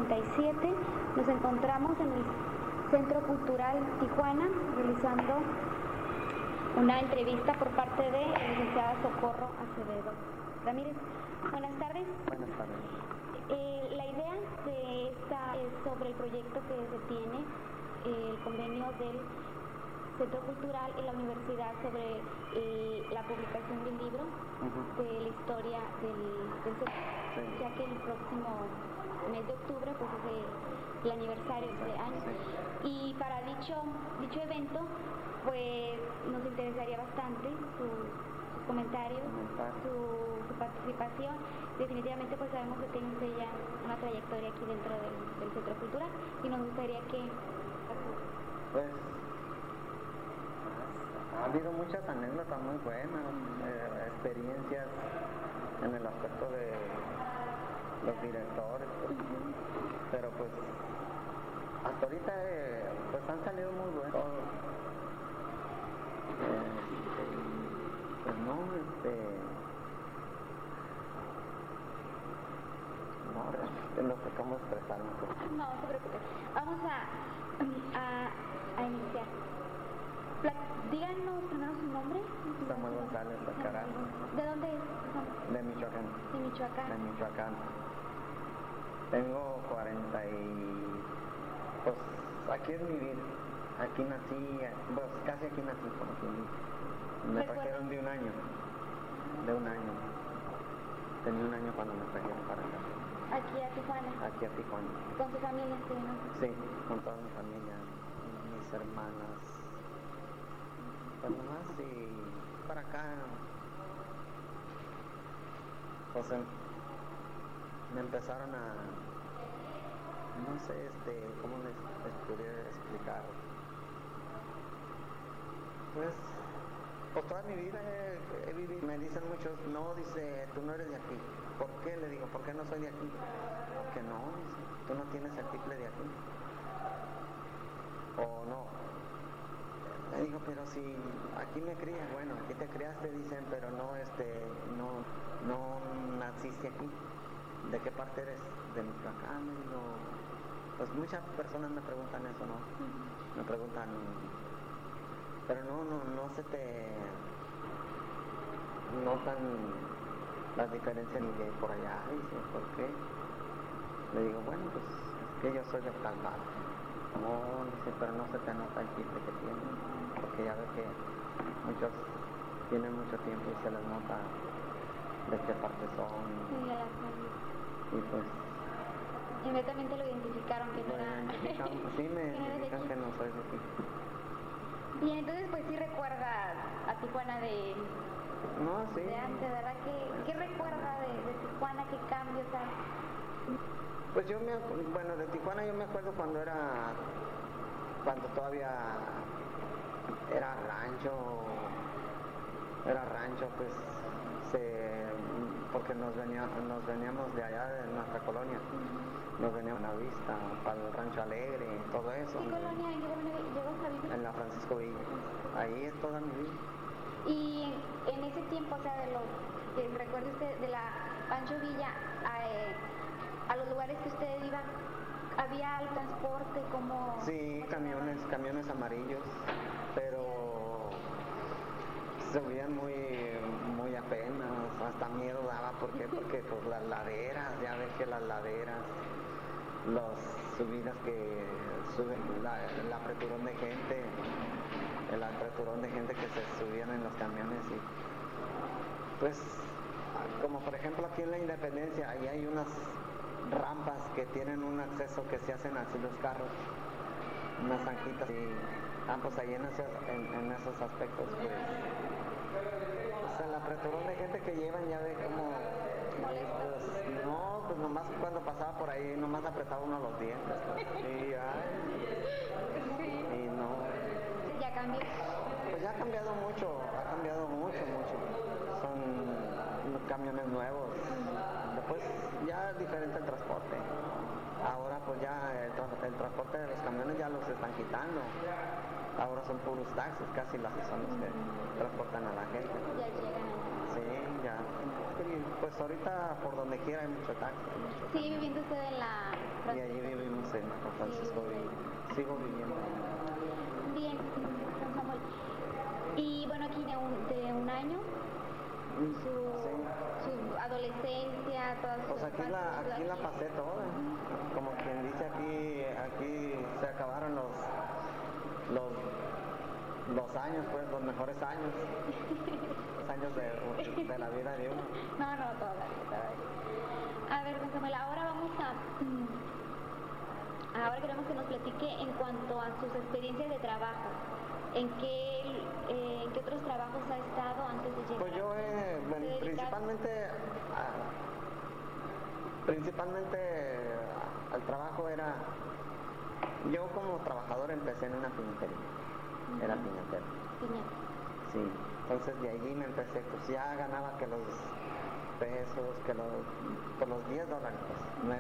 47. Nos encontramos en el Centro Cultural Tijuana realizando una entrevista por parte de la licenciada Socorro Acevedo Ramírez. Buenas tardes. Buenas tardes. La idea de esta es sobre el proyecto que se tiene, el convenio del Centro Cultural y la Universidad sobre la publicación del libro de la historia del centro, ya que el próximo mes de octubre pues es el aniversario de este año. Y para dicho evento pues nos interesaría bastante sus comentarios, su participación. Definitivamente pues sabemos que tiene usted ya una trayectoria aquí dentro del Centro Cultural y nos gustaría que... Pues ha habido muchas anécdotas muy buenas, experiencias en el aspecto de los directores, pero pues hasta ahorita pues han salido muy buenos. Pues no, no, realmente no sé cómo expresarme. No se preocupe. Vamos a iniciar. Díganos primero su nombre. Samuel González Alcaraz. ¿De dónde es? De Michoacán. De Michoacán. De Michoacán. Tengo 40 y... pues aquí es mi vida. Aquí nací, pues casi aquí nací, como quien dice. Me trajeron de un año. Tenía un año cuando me trajeron para acá. Aquí a Tijuana. Aquí a Tijuana. ¿Con su familia, sí, no? Sí, con toda mi familia, mis hermanas. Pues nomás y para acá, pues me empezaron a, no sé, cómo les pudiera explicar. Pues toda mi vida he vivido, me dicen muchos, no, dice, tú no eres de aquí. ¿Por qué? Le digo, ¿por qué no soy de aquí? Porque no, dice, tú no tienes el tiple de aquí. O no. Le digo, pero si aquí me crías, bueno, aquí te criaste, dicen, pero no, no naciste aquí. ¿De qué parte eres? De Michoacán. Le digo, pues muchas personas me preguntan eso, ¿no? Me preguntan, pero no se te notan las diferencias ni de por allá. Dice, ¿por qué? Le digo, bueno, pues es que yo soy de tal parte. No, dice, pero no se te nota el tiple que tiene, porque ya ves que muchos tienen mucho tiempo y se les nota de qué parte son. Y pues... inmediatamente lo identificaron que no era... Sí, me identifican que no soy de aquí. Bien, entonces pues sí recuerda a Tijuana de... No, sí. De antes, ¿verdad? ¿Qué recuerda de Tijuana? ¿Qué cambios hay? Pues bueno, de Tijuana yo me acuerdo cuando todavía era rancho, pues, porque nos veníamos de allá de nuestra colonia, nos veníamos a Vista, para el Rancho Alegre, todo eso. ¿Qué colonia? ¿En qué colonia llegó a vivir? En la Francisco Villa, ahí es toda mi vida. Y en ese tiempo, o sea, que recuerde usted de la Pancho Villa a los lugares que usted iba, ¿había el transporte como...? Sí, camiones amarillos, pero se subían muy apenas, hasta miedo daba, ¿por qué? Porque pues las laderas, ya ves que las laderas, las subidas que suben, el apreturón de gente, que se subían en los camiones y pues como por ejemplo aquí en la Independencia, ahí hay unas rampas que tienen un acceso que se hacen así los carros, unas zanjitas y pues ahí en esos aspectos pues el apreturón de gente que llevan ya ve como pues, no, pues nomás cuando pasaba por ahí nomás apretaba uno los dientes pues, y no. ¿Ya cambió? Pues ya ha cambiado mucho, son camiones nuevos, después ya diferente el transporte, ahora pues ya el transporte de los camiones ya los están quitando, ahora son puros taxis, casi las que son los que transportan a la gente. Ya llegan. Sí, ya. Pues ahorita por donde quiera hay mucho taxi. ¿Sigue viviendo usted en la Y allí vivimos en San Francisco y sigo viviendo. Bien, don Samuel. Y bueno, aquí de un año, su adolescencia, todas sus Pues aquí la pasé toda. Como quien dice, aquí se acabaron los años, pues, los mejores años. Los años de la vida de uno. No, todavía. A ver, don Samuel, ahora queremos que nos platique en cuanto a sus experiencias de trabajo. ¿En qué otros trabajos ha estado antes de llegar? Pues yo, principalmente al trabajo era, yo como trabajador empecé en una piñatería, era piñatero. Sí, entonces de allí me empecé, pues ya ganaba que los pesos, por los $10, pues, $9.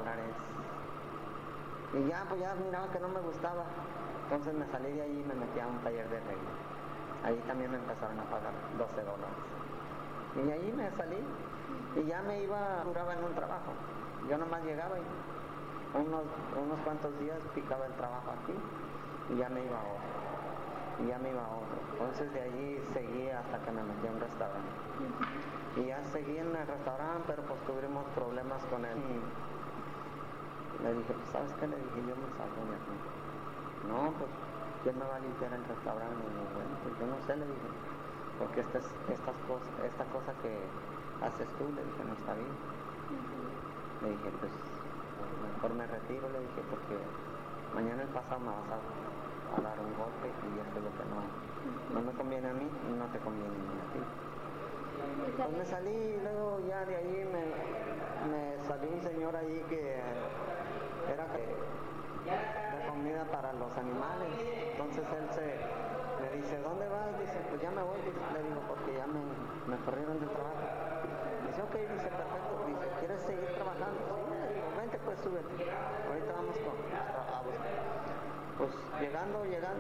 Y ya, pues ya miraba que no me gustaba. Entonces me salí de ahí y me metí a un taller de arreglo. Ahí también me empezaron a pagar $12. Y ahí me salí y ya duraba en un trabajo. Yo nomás llegaba y unos cuantos días picaba el trabajo aquí y ya me iba a otro. Entonces de allí seguí hasta que me metí a un restaurante. Y ya seguí en el restaurante, pero pues tuvimos problemas con él. Le dije, pues ¿sabes qué? Le dije, yo me salgo de aquí. No, pues, ¿quién me va a limpiar el restaurante? Y yo, bueno, pues yo no sé, le dije, porque esta cosa que haces tú, le dije, no está bien. Le dije, pues, mejor me retiro, le dije, porque mañana el pasado me vas a dar un golpe y eso es lo que no me conviene a mí y no te conviene a ti. Pues me salí y luego ya de ahí me salió un señor ahí que era de comida para los animales. Entonces él me dice, ¿dónde vas? Dice, pues ya me voy, le digo, porque ya me corrieron del trabajo. Dice, ok, dice, perfecto. Dice, ¿quieres seguir trabajando? Sí, le digo, vente pues, súbete. Ahorita vamos a buscar. Pues llegando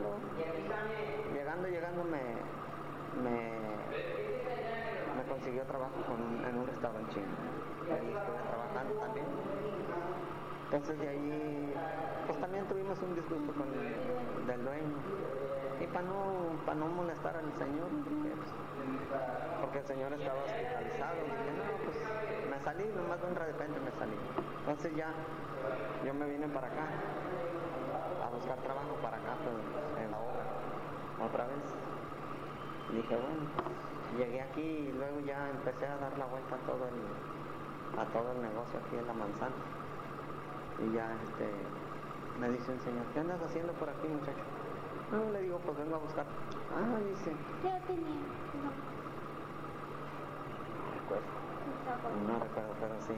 me consiguió trabajo en un restaurante chino. Ahí estuve trabajando también. Entonces de ahí, pues también tuvimos un disgusto del dueño. Y para no molestar al señor, porque el señor estaba hospitalizado, dije, no, pues me salí, nomás de repente me salí. Entonces ya, yo me vine para acá, a buscar trabajo para acá, pues, en la obra, otra vez. Y dije, bueno, llegué aquí y luego ya empecé a dar la vuelta a todo el negocio aquí en la manzana. Y ya me dice el señor, ¿qué andas haciendo por aquí, muchacho? No, le digo, pues vengo a buscar. Ah, dice. Ya tenía, no recuerdo, pero sí.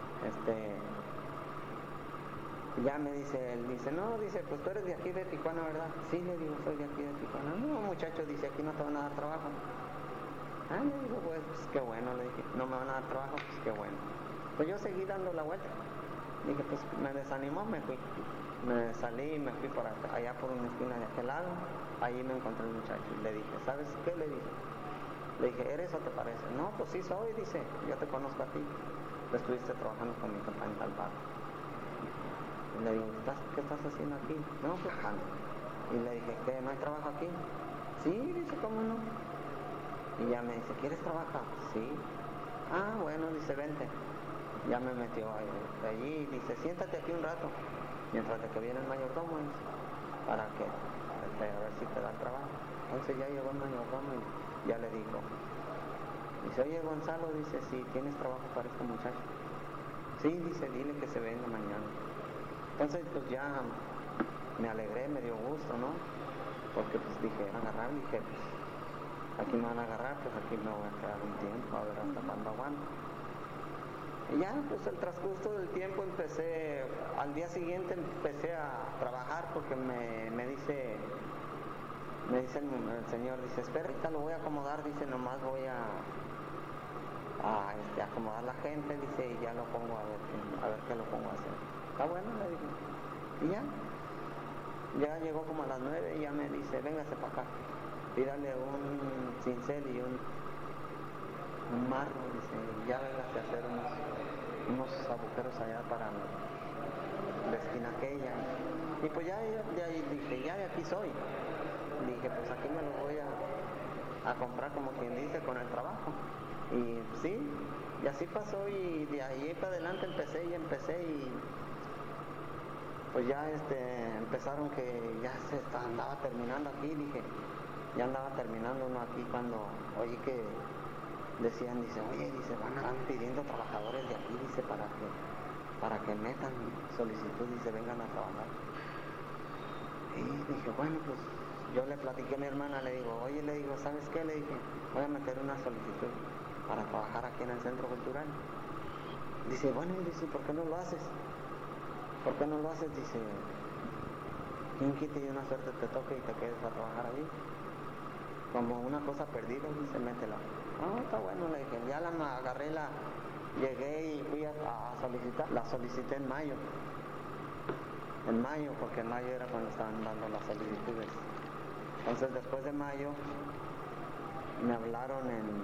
Ya me dice, él dice, no, dice, pues tú eres de aquí de Tijuana, ¿verdad? Sí, le digo, soy de aquí de Tijuana. No, muchacho, dice, aquí no te van a dar trabajo. Ah, le digo, pues qué bueno, le dije, no me van a dar trabajo, pues qué bueno. Pues yo seguí dando la vuelta. Dije, pues me desanimó, me fui. Me salí y me fui por allá por una esquina de aquel lado. Allí me encontré un muchacho y le dije, ¿sabes qué? Le dije, ¿eres o te parece? No, pues sí soy, dice, yo te conozco a ti. Estuviste trabajando con mi papá en tal bar. Y le digo, ¿qué estás haciendo aquí? No, pues ando. Y le dije, ¿qué? ¿No hay trabajo aquí? Sí, dice, ¿cómo no? Y ya me dice, ¿quieres trabajar? Sí. Ah, bueno, dice, vente. Ya me metió allí y dice, siéntate aquí un rato, mientras de que viene el mayordomo, para que, a ver si te da el trabajo. Entonces ya llegó el mayordomo y ya le dijo, dice, oye Gonzalo, dice, si tienes trabajo para este muchacho. Sí, dice, dile que se venga mañana. Entonces pues ya me alegré, me dio gusto, ¿no? Porque pues dije, dije, pues aquí me van a agarrar, pues aquí me voy a quedar un tiempo, a ver hasta cuándo aguanto. Y ya, pues el transcurso del tiempo al día siguiente empecé a trabajar porque me dice el señor, dice, espera, ahorita lo voy a acomodar, dice, nomás voy a acomodar la gente, dice, y ya lo pongo a ver qué lo pongo a hacer. Está bueno, le dije. Y ya llegó como a las 9 y ya me dice, véngase para acá, pídale un cincel y un marro, dice, ya vengas a hacer unos agujeros allá para la esquina aquella. Y pues ya de ahí dije, ya de aquí soy. Dije, pues aquí me lo voy a comprar, como quien dice, con el trabajo. Y sí, y así pasó, y de ahí para adelante empecé y pues ya empezaron que ya se andaba terminando aquí. Dije, ya andaba terminando uno aquí cuando oí que decían, dice, oye, dice, van pidiendo trabajadores de aquí, dice, para que metan solicitud, dice, vengan a trabajar. Y dije, bueno, pues yo le platiqué a mi hermana, le digo, oye, le digo, ¿sabes qué? Le dije, voy a meter una solicitud para trabajar aquí en el Centro Cultural. Dice, bueno, dice, ¿por qué no lo haces? ¿Por qué no lo haces? Dice, ¿quién quita y una suerte te toque y te quedes a trabajar ahí? Como una cosa perdida, dice, métela. Ah, está bueno, le dije, ya agarré llegué y fui a solicitar, la solicité en mayo, porque en mayo era cuando estaban dando las solicitudes. Entonces después de mayo me hablaron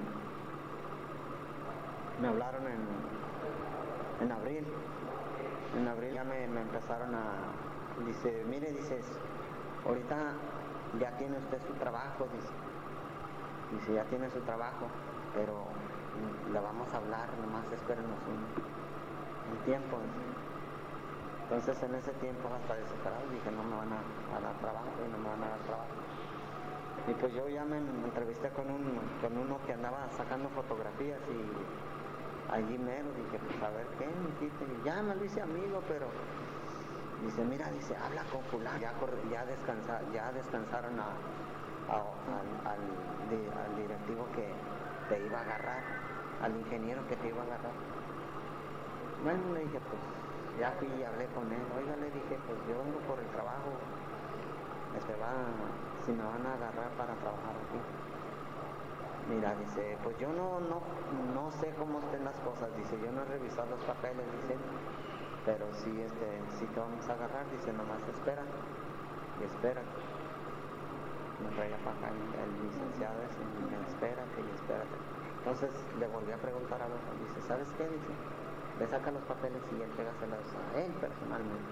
en abril. En abril ya me empezaron dice, mire, dices, ahorita ya tiene usted su trabajo, dice, ya tiene su trabajo, pero le vamos a hablar, nomás espérenos un tiempo. Entonces en ese tiempo, hasta desesperado, dije, no me van a dar trabajo, y no me van a dar trabajo. Y pues yo ya me entrevisté con uno que andaba sacando fotografías, y allí mero dije, pues a ver qué, mijito. Y ya me lo hice amigo, pero dice, mira, dice, habla con fulano. Ya descansaron al directivo que te iba a agarrar, al ingeniero que te iba a agarrar. Bueno, le dije, pues ya fui y hablé con él. Oiga, le dije, pues yo vengo por el trabajo, si me van a agarrar para trabajar aquí. Mira, dice, pues yo no sé cómo estén las cosas, dice, yo no he revisado los papeles, dice, pero sí, sí te vamos a agarrar, dice, nomás espera, y espérate. Me traía para acá el licenciado ese, y me espérate. Entonces le volví a preguntar al otro, dice, ¿sabes qué? Dice, le saca los papeles y entrégaselos a él personalmente.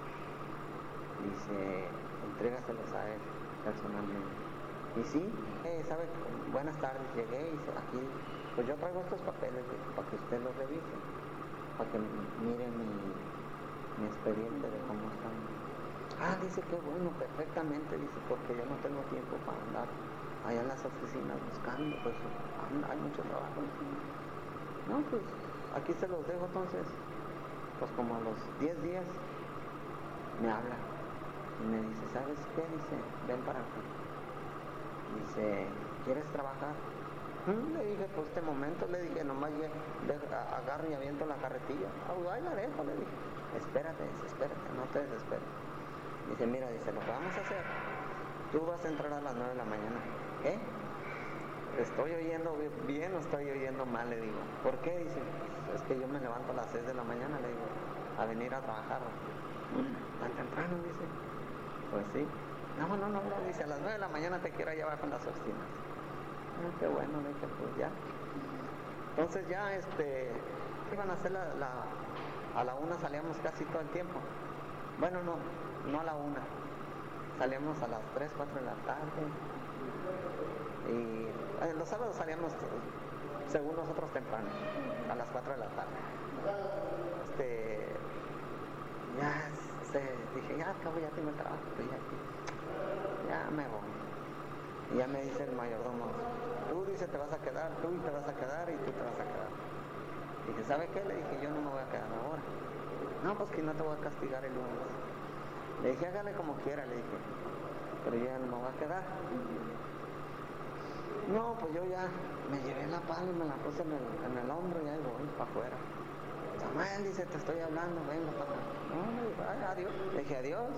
Dice, entrégaselos a él personalmente. Y sí, ¿sabe? Buenas tardes, llegué y dice, aquí, pues yo traigo estos papeles para que usted los revise, para que mire mi expediente de cómo están. Ah, dice, qué bueno, perfectamente, dice, porque yo no tengo tiempo para andar allá en las oficinas buscando, pues hay mucho trabajo. No, pues aquí se los dejo. Entonces, pues como a los 10 días me habla y me dice, ¿sabes qué? Dice, ven para acá. Dice, ¿quieres trabajar? Le dije, pues este momento, le dije, nomás agarro y aviento la carretilla. Ahí la dejo, le dije, espérate, no te desesperes. Dice, mira, dice, lo que vamos a hacer, tú vas a entrar a las 9 de la mañana. ¿Qué? ¿Estoy oyendo bien o estoy oyendo mal? Le digo, ¿por qué? Dice, es que yo me levanto a las 6 de la mañana, le digo, a venir a trabajar. ¿Tan temprano? Dice, pues sí. No, dice, a las 9 de la mañana te quiero llevar con las oficinas. Qué bueno, le dije, pues ya. Entonces ya, iban a hacer a la 1 salíamos casi todo el tiempo. Bueno, no a la 1. Salíamos a las 3, 4 de la tarde. Y los sábados salíamos, según nosotros, temprano, a las 4 de la tarde. Dije, ya acabo, ya tengo el trabajo, estoy aquí. Ya me voy. Y ya me dice el mayordomo, tú, dice, te vas a quedar, tú te vas a quedar y tú te vas a quedar. Dije, ¿sabe qué? Le dije, yo no me voy a quedar ahora. No, pues que no te voy a castigar el lunes. Le dije, hágale como quiera, le dije, pero yo ya no me voy a quedar. No, pues yo ya me llevé la pala y me la puse en el hombro y ahí voy para afuera. Samuel, dice, te estoy hablando, venga para acá. No, me dijo, ay, adiós. Le dije, adiós.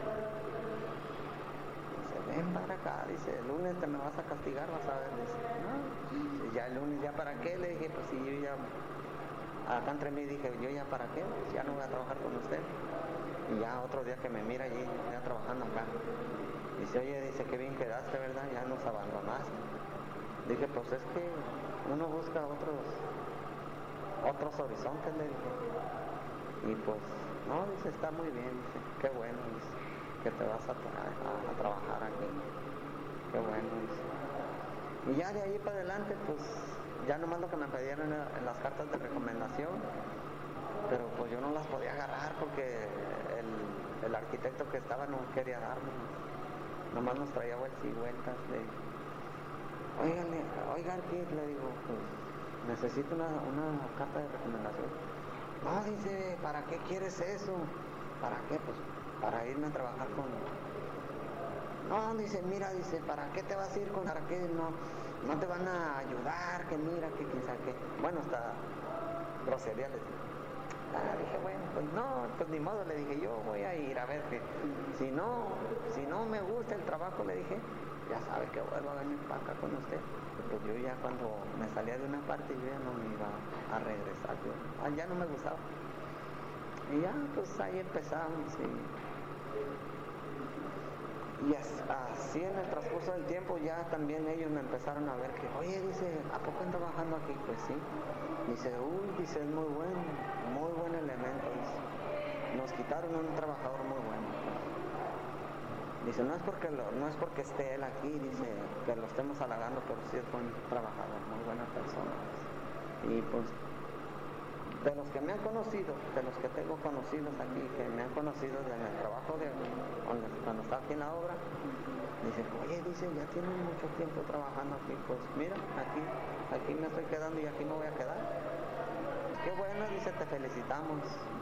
Dice, ven para acá, dice, el lunes te me vas a castigar, vas a ver. Dice, no, dice, ya el lunes, ¿ya para qué? Le dije, pues si yo ya, acá entre mí dije, yo ya para qué, pues ya no voy a trabajar con usted. Y ya otro día que me mira allí, ya trabajando acá. Dice, oye, dice, qué bien quedaste, ¿verdad? Ya nos abandonaste. Dije, pues es que uno busca otros horizontes, le dije. Y pues, no, dice, está muy bien, dice, qué bueno, dice, que te vas a trabajar aquí. Qué bueno, dice. Y ya de ahí para adelante, pues, ya nomás lo que me pedían en las cartas de recomendación, pero pues yo no las podía agarrar porque el arquitecto que estaba no quería darme. Nomás nos traía vueltas y vueltas de, oiga, le digo, pues necesito una carta de recomendación. No, dice, ¿para qué quieres eso? ¿Para qué? Pues para irme a trabajar con... No, dice, mira, dice, ¿para qué te vas a ir con... ¿Para qué no te van a ayudar? Que mira, que quién sabe qué. Bueno, hasta grosería les dije. Dije, bueno, pues no, pues ni modo, le dije, yo voy a ir a ver que si no me gusta el trabajo, le dije, ya sabe que vuelvo a venir para acá con usted. Pues yo ya cuando me salía de una parte, yo ya no me iba a regresar, ya no me gustaba. Y ya, pues ahí empezamos y así en el transcurso del tiempo ya también ellos me empezaron a ver que, oye, dice, ¿a poco están trabajando aquí? Pues sí. Dice, dice, es muy buen elemento, dice. Nos quitaron un trabajador muy bueno. Dice, no es porque esté él aquí, dice, que lo estemos halagando, pero sí es buen trabajador, muy buena persona. Y pues, de los que me han conocido, de los que tengo conocidos aquí, que me han conocido en el trabajo cuando estaba aquí en la obra, dice, oye, dice, ya tienen mucho tiempo trabajando aquí, pues mira, aquí me estoy quedando y aquí me voy a quedar. Pues qué bueno, dice, te felicitamos.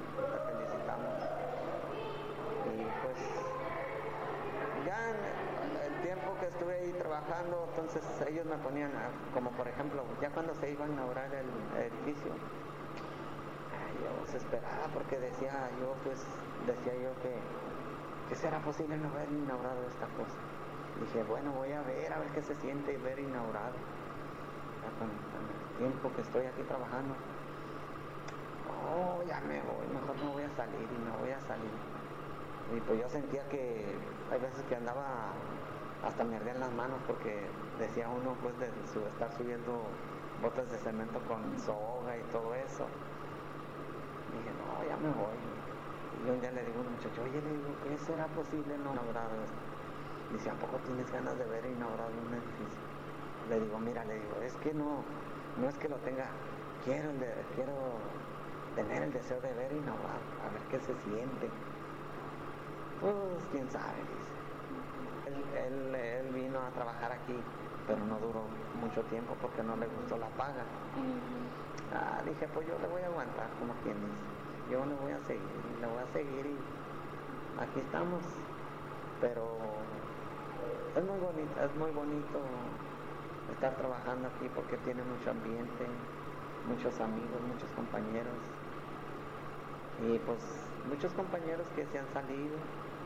Y pues, ya en el tiempo que estuve ahí trabajando, entonces ellos me ponían, como por ejemplo, ya cuando se iba a inaugurar el edificio, yo se esperaba porque decía yo que será posible no haber inaugurado esta cosa. Dije, bueno, voy a ver qué se siente ver inaugurado. Ya con el tiempo que estoy aquí trabajando, ya me voy, mejor me voy a salir. Y pues yo sentía que hay veces que andaba, hasta me ardían las manos porque decía uno pues de estar subiendo botes de cemento con soga y todo eso. Dije, no, ya me voy. Y un día le digo a un muchacho, oye, le digo, ¿qué será posible no inaugurar esto? Dice, ¿a poco tienes ganas de ver inaugurado un edificio? Le digo, mira, es que no es que lo tenga, quiero tener el deseo de ver inaugurado, a ver qué se siente. Pues, quién sabe, dice. Él vino a trabajar aquí, pero no duró mucho tiempo porque no le gustó la paga. Dije, pues yo le voy a aguantar, como quien dice. Yo le voy a seguir y aquí estamos. Pero es muy bonito estar trabajando aquí porque tiene mucho ambiente, muchos amigos, muchos compañeros. Y pues muchos compañeros que se han salido.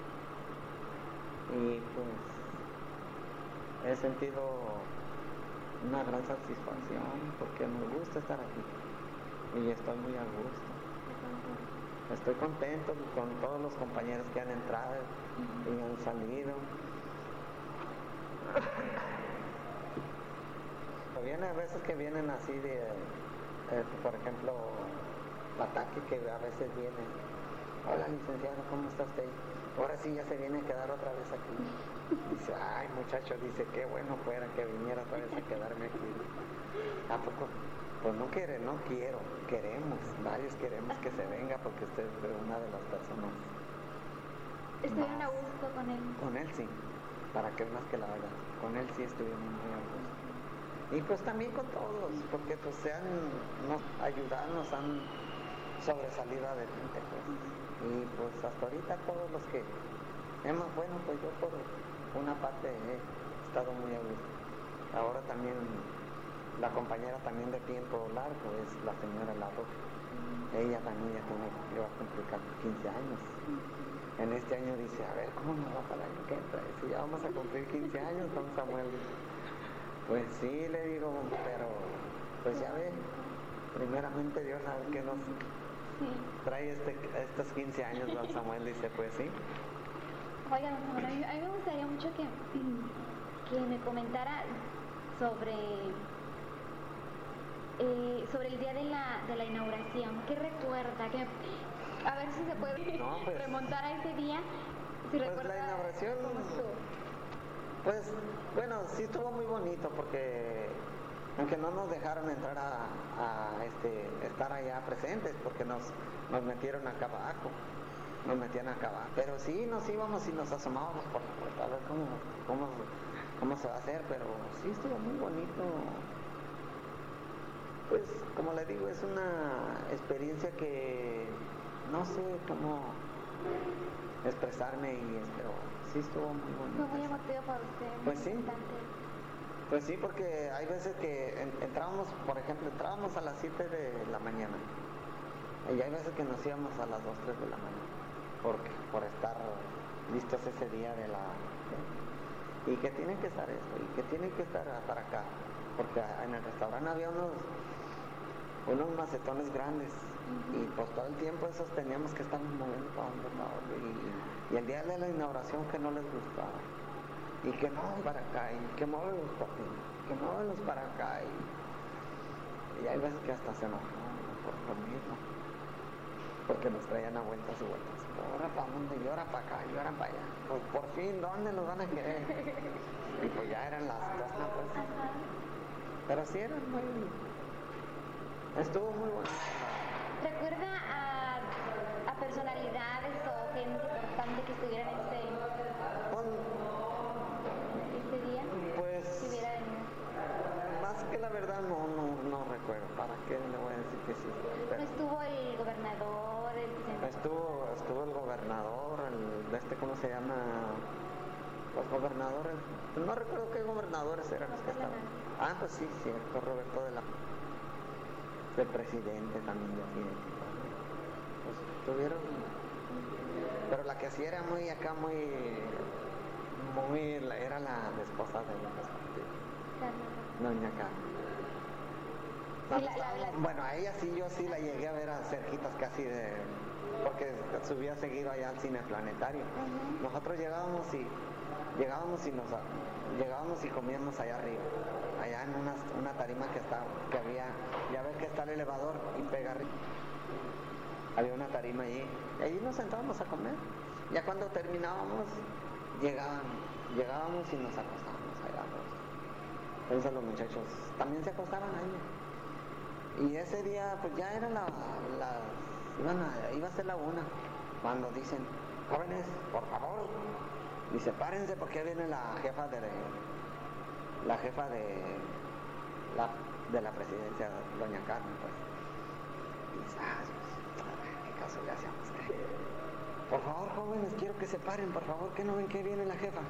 Y pues he sentido una gran satisfacción porque me gusta estar aquí y estoy muy a gusto. Estoy contento con todos los compañeros que han entrado y han salido. Vienen a veces que vienen así de, por ejemplo, ataque que a veces viene. Hola, licenciado, ¿cómo está usted? Ahora sí ya se viene a quedar otra vez aquí. Dice, ay muchacho, dice, qué bueno fuera que viniera otra vez a quedarme aquí. ¿A poco? Pues no quiero, varios queremos que se venga porque usted es una de las personas. ¿Estuvieron a gusto con él? Con él sí, para que más que la verdad. Con él sí estuvimos muy a gusto. Y pues también con todos, porque pues nos ayudaron, nos han sobresalido adelante, pues. Y pues hasta ahorita todos los que hemos, bueno, pues yo por una parte he estado muy a gusto. Ahora también la compañera también de tiempo largo es la señora Larroque. Ella también ya va a cumplir 15 años. En este año dice, a ver, ¿cómo nos va para el año que entra? Si ya vamos a cumplir 15 años, don Samuel. Pues sí, le digo, pero pues ya ve, primeramente Dios sabe que nos trae estos 15 años, don Samuel. Dice, pues sí. Oiga, don Samuel, a mí me gustaría mucho que me comentara sobre sobre el día de la inauguración. ¿Qué recuerda? A ver si se puede No, pues, remontar a ese día. Si pues recuerda la inauguración, cómo estuvo. pues bueno, sí estuvo muy bonito porque aunque no nos dejaron entrar a estar allá presentes porque nos metieron acá abajo, nos metían acá abajo, pero sí nos íbamos y nos asomábamos por la puerta a ver cómo se va a hacer, pero sí estuvo muy bonito. Pues como le digo, es una experiencia que no sé cómo expresarme pero sí estuvo muy bonito. Fue muy emotivo para usted. Pues sí. Importante. Pues sí, porque hay veces que entrábamos, por ejemplo, entrábamos a las 7 de la mañana y hay veces que nos íbamos a las 2, 3 de la mañana por estar listos ese día y que tienen que estar esto y que tienen que estar para acá, porque en el restaurante había unos macetones grandes y pues todo el tiempo esos teníamos que estar moviendo para donde y el día de la inauguración que no les gustaba y que no para acá y que muévelos para aquí, que muévelos para acá y hay veces que hasta se enojaban por lo mismo porque nos traían a vueltas y vueltas, ahora para dónde y ahora para acá y ahora para allá, pues por fin ¿dónde nos van a querer? Y pues ya eran las 2, ¿no? Pues, pero sí eran estuvo muy bueno. ¿Recuerda a personalidades o gente importante que estuviera en ese día? Pues, que hubiera más que la verdad no recuerdo. ¿Para qué le voy a decir que sí? ¿No estuvo el gobernador, el presidente? Estuvo el gobernador, ¿cómo se llama? Los gobernadores, no recuerdo qué gobernadores eran los que estaban. Ah, pues sí, cierto, Roberto el presidente también de aquí. Pues tuvieron, pero la que sí era muy acá, era la esposa de Doña Carmen. Bueno, a ella sí, yo sí la llegué a ver a cerquitas casi porque subía seguido allá al cine planetario. Nosotros llegábamos y comíamos allá arriba, allá en una tarima que había, ya ves que está el elevador y pega arriba. Había una tarima allí, y allí nos sentábamos a comer. Ya cuando terminábamos, llegábamos y nos acostábamos allá. Entonces los muchachos también se acostaban ahí. Y ese día, pues ya era iba a ser la 1, cuando dicen, jóvenes, por favor, y sepárense porque viene la jefa de la presidencia, Doña Carmen, pues. Y dice, ¿qué caso le hacemos? Por favor, jóvenes, quiero que se paren, por favor, que no ven que viene la jefa.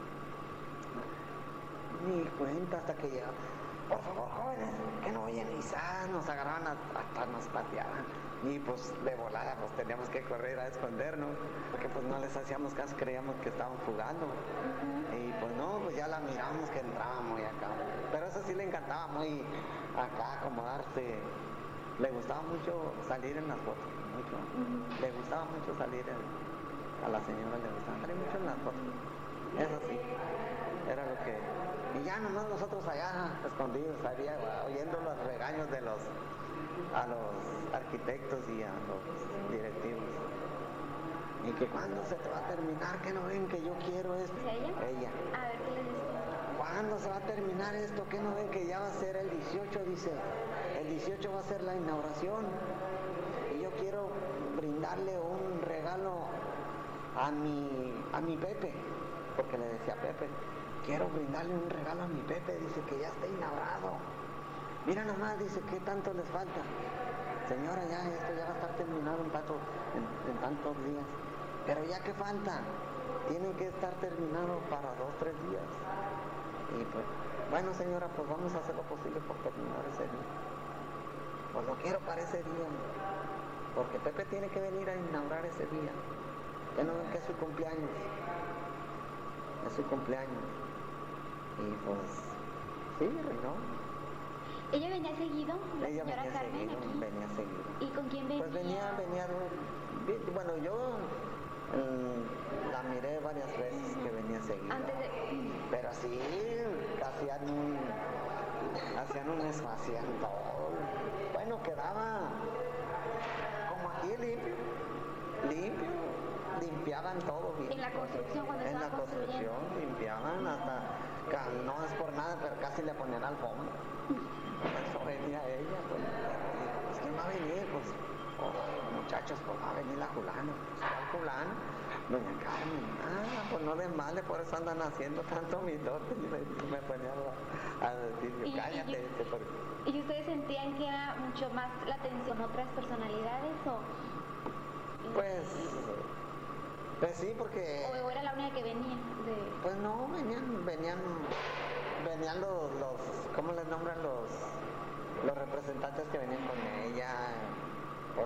Ni cuenta hasta que llega. Por favor, jóvenes, que no vayan y nos agarraban hasta nos pateaban. Y pues de volada pues teníamos que correr a escondernos, porque pues no les hacíamos caso, creíamos que estaban jugando. Y pues no, pues ya la mirábamos que entraba muy acá. Pero eso sí le encantaba muy acá acomodarse. Le gustaba mucho salir en las fotos, mucho. Le gustaba mucho salir, a la señora le gustaba salir mucho en las fotos. Eso sí, era lo que... Y ya nomás nosotros allá escondidos, oyendo los regaños a los arquitectos y a los directivos. Y que cuándo se te va a terminar, que no ven que yo quiero esto. ¿Ella? Ella. A ver, ¿qué le dice? ¿Cuándo se va a terminar esto? Que no ven que ya va a ser el 18, dice. El 18 va a ser la inauguración. Y yo quiero brindarle un regalo a mi Pepe, porque le decía Pepe, quiero brindarle un regalo a mi Pepe, dice que ya está inaugurado. Mira nomás, dice, ¿qué tanto les falta? Señora, esto ya va a estar terminado en tantos días. Pero ya que falta, tienen que estar terminados para 2, 3 días. Y pues, bueno señora, pues vamos a hacer lo posible por terminar ese día. Pues lo quiero para ese día, porque Pepe tiene que venir a inaugurar ese día. Ya no ven que es su cumpleaños. Es su cumpleaños. Y pues, sí, ¿no? ¿Ella venía seguido? Ella señora venía Carmen, seguido, aquí? venía seguido. ¿Y con quién venía? Pues venía, bueno, yo la miré varias veces que venía seguido. Antes de... Pero sí, hacían hacían todo. Bueno, quedaba como aquí limpio, limpiaban todo bien. En la construcción, cuando En la estaban construyendo. construcción limpiaban no es por nada, pero casi le ponían alfombra. Eso venía ella, pues ¿quién va a venir? Pues, muchachos, pues va a venir la fulana. ¿Cuál fulana? Doña Carmen. Pues no de mal, por eso andan haciendo tanto mitote. Y me ponía a decir, cállate. ¿Y ustedes sentían que era mucho más la atención a otras personalidades o...? Pues sí, porque... ¿O era la única que venía? Pues no, venían los ¿cómo les nombran los representantes que venían con ella? ¿Cómo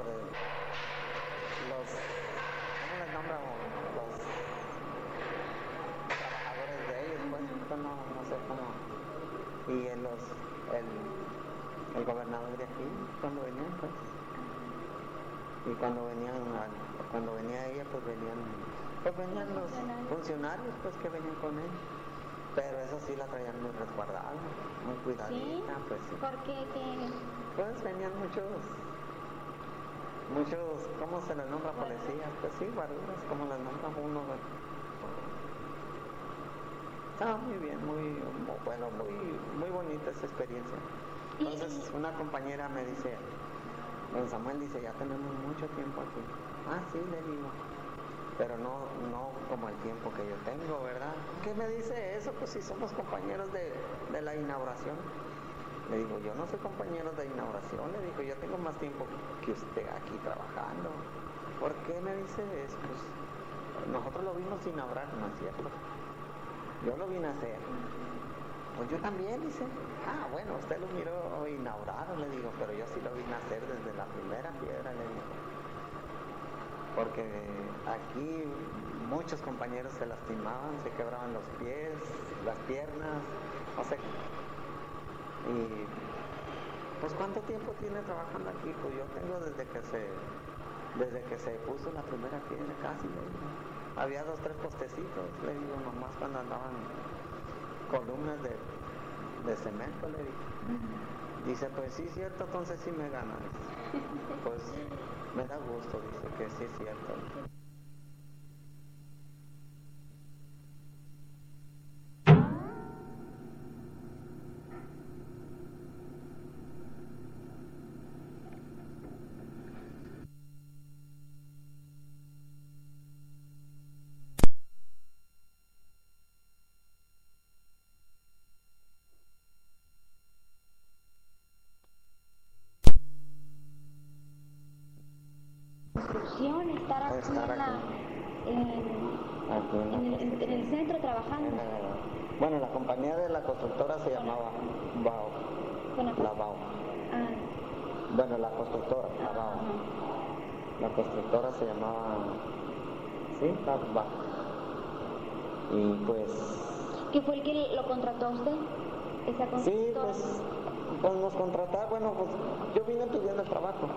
les nombran? Los trabajadores de ellos, pues no sé cómo. Y el gobernador de aquí, cuando venían, pues. Y cuando venía ella, pues venían los funcionarios, pues, que venían con ella. Pero eso sí la traían muy resguardada, muy cuidadita. ¿Sí? Pues sí. ¿Por qué? Pues venían muchos, ¿cómo se les nombra? Policías, pues sí, guardias, como les nombra uno. Estaba muy bien, muy bonita esa experiencia. Entonces una compañera me dice, don Samuel dice, ya tenemos mucho tiempo aquí. Sí, le digo, pero no como el tiempo que yo tengo, ¿verdad? ¿Qué me dice eso? Pues si somos compañeros de la inauguración. Le digo, yo no soy compañero de inauguración, le digo, yo tengo más tiempo que usted aquí trabajando. ¿Por qué me dice eso? Pues nosotros lo vimos inaugurar, no es cierto. Yo lo vine a hacer. Pues yo también, dice. Bueno, usted lo miró inaugurado, le digo, pero yo sí lo vine a hacer desde la primera piedra, le digo. Porque aquí muchos compañeros se lastimaban, se quebraban los pies, las piernas, no sé. Y pues ¿cuánto tiempo tiene trabajando aquí? Pues yo tengo desde que se puso la primera piedra, casi, le digo. Había 2, 3 postecitos, le digo, nomás cuando andaban columnas de cemento, le digo. Dice, pues sí, cierto, entonces sí me ganan. Pues me da gusto, dice, que sí es cierto. Estar aquí en el centro trabajando. Bueno, la compañía de la constructora se llamaba BAO. La BAO. Bueno, la constructora, la BAO. La constructora se llamaba, sí, la BAO. Y pues... ¿Qué fue el que lo contrató a usted? ¿Esa constructora? Sí, pues nos contrataron, bueno, pues yo vine pidiendo el trabajo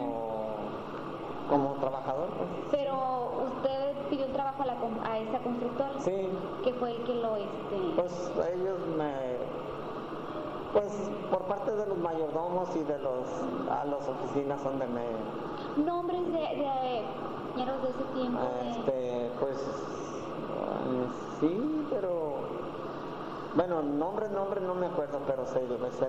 como trabajador, pues. Pero usted pidió el trabajo a esa constructora. Sí. ¿Qué fue el que lo Pues ellos pues por parte de los mayordomos y a las oficinas donde nombres de compañeros de ese tiempo. Pues sí, pero bueno, nombres no me acuerdo, pero se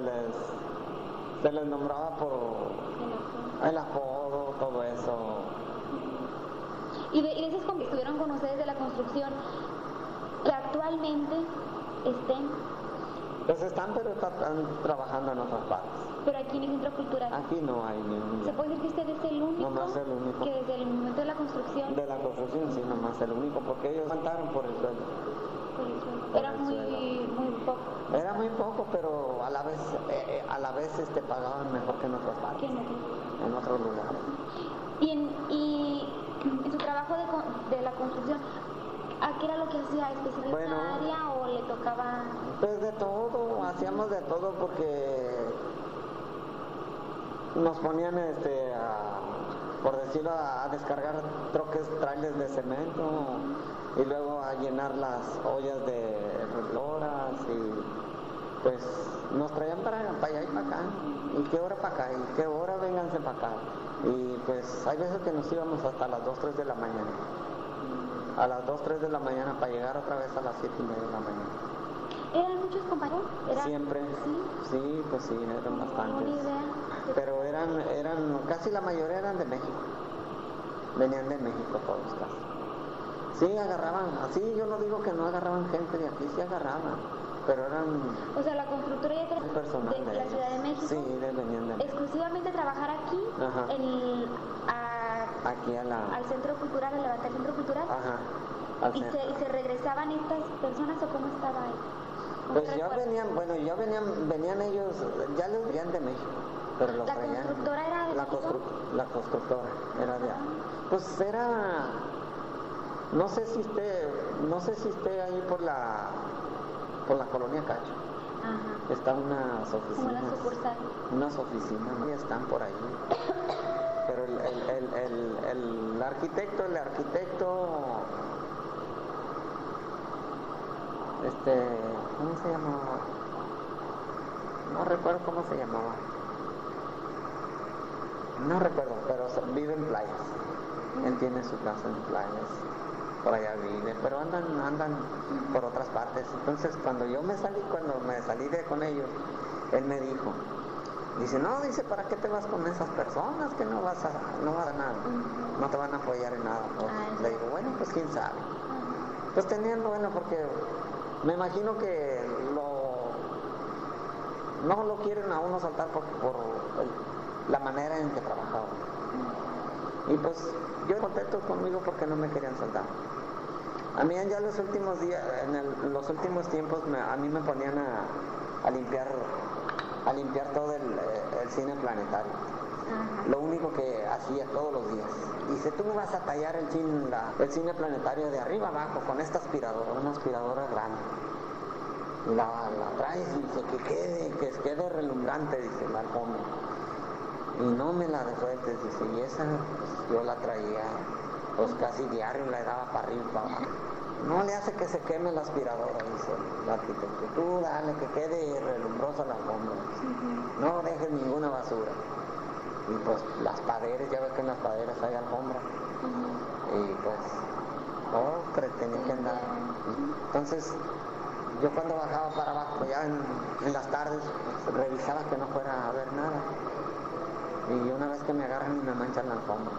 les nombraba por el apodo, todo eso. Y de esos que estuvieron con ustedes de la construcción, que actualmente estén... Pues están, pero están trabajando en otras partes. Pero aquí en el Centro Cultural. Aquí no hay ningún. ¿Se puede decir que usted es el único? Nomás el único. Que desde el momento de la construcción. De la construcción, sí, nomás el único, porque ellos aguantaron por el suelo. Era muy poco. Era muy poco, pero a la vez pagaban mejor que en otras partes. En otros lugares. Y en su trabajo de la construcción, ¿a qué era lo que hacía? ¿Especialista área o le tocaba...? Pues de todo, hacíamos de todo porque nos ponían, por decirlo, a descargar trailers de cemento y luego a llenar las ollas de loras pues nos traían para allá y para acá, y qué hora para acá, y qué hora vénganse para acá. Y pues hay veces que nos íbamos hasta las 2, 3 de la mañana. A las 2, 3 de la mañana para llegar otra vez a las 7:30 de la mañana. ¿Eran muchos compañeros? Siempre, sí, pues sí, eran bastantes. Pero eran, casi la mayoría eran de México. Venían de México todos casi. Sí, agarraban, así yo no digo que no agarraban gente de aquí, sí agarraban. Pero eran... O sea, la constructora ya era personal de la Ciudad de México. Sí, venían de México. Exclusivamente trabajar aquí, aquí al Centro Cultural, a levantar el Centro Cultural. Ajá. ¿Y se regresaban estas personas o cómo estaba ahí? Pues venían ellos, ya los venían de México, pero los traían. ¿La constructora era de México? La constructora era de... Pues era... No sé si esté ahí por la colonia Cacho. Ajá. Están unas oficinas. Como una sucursal. Unas oficinas, ¿no? Y están por ahí. Pero el arquitecto, ¿cómo se llamaba? No recuerdo cómo se llamaba. No recuerdo, pero vive en Playas. Él tiene su casa en Playas. Por allá vive, pero andan por otras partes. Entonces cuando me salí con ellos, él me dijo, dice, ¿para qué te vas con esas personas que no vas a nada? No te van a apoyar en nada. Le digo, bueno, pues quién sabe. Pues tenían, bueno, porque me imagino que no lo quieren a uno saltar por la manera en que trabajaba. Y pues yo contento conmigo porque no me querían saltar. A mí ya los últimos días, los últimos tiempos, a mí me ponían a limpiar todo el cine planetario. Lo único que hacía todos los días. Dice, tú vas a tallar el cine planetario de arriba abajo con esta aspiradora, una aspiradora grande. Y la traes y dice que quede relumbrante, dice, la alfombra. Y no me la desueltes, dice, y esa pues, yo la traía, pues casi diario la daba para arriba y para abajo. No le hace que se queme la aspiradora, dice el arquitecto. Tú dale que quede relumbrosa la alfombra. No dejes ninguna basura. Y pues las paredes, ya ves que en las paredes hay alfombra. Y pues, tenía que andar. Entonces, yo cuando bajaba para abajo, ya en las tardes, revisaba que no fuera a haber nada. Y una vez que me agarran y me manchan la alfombra.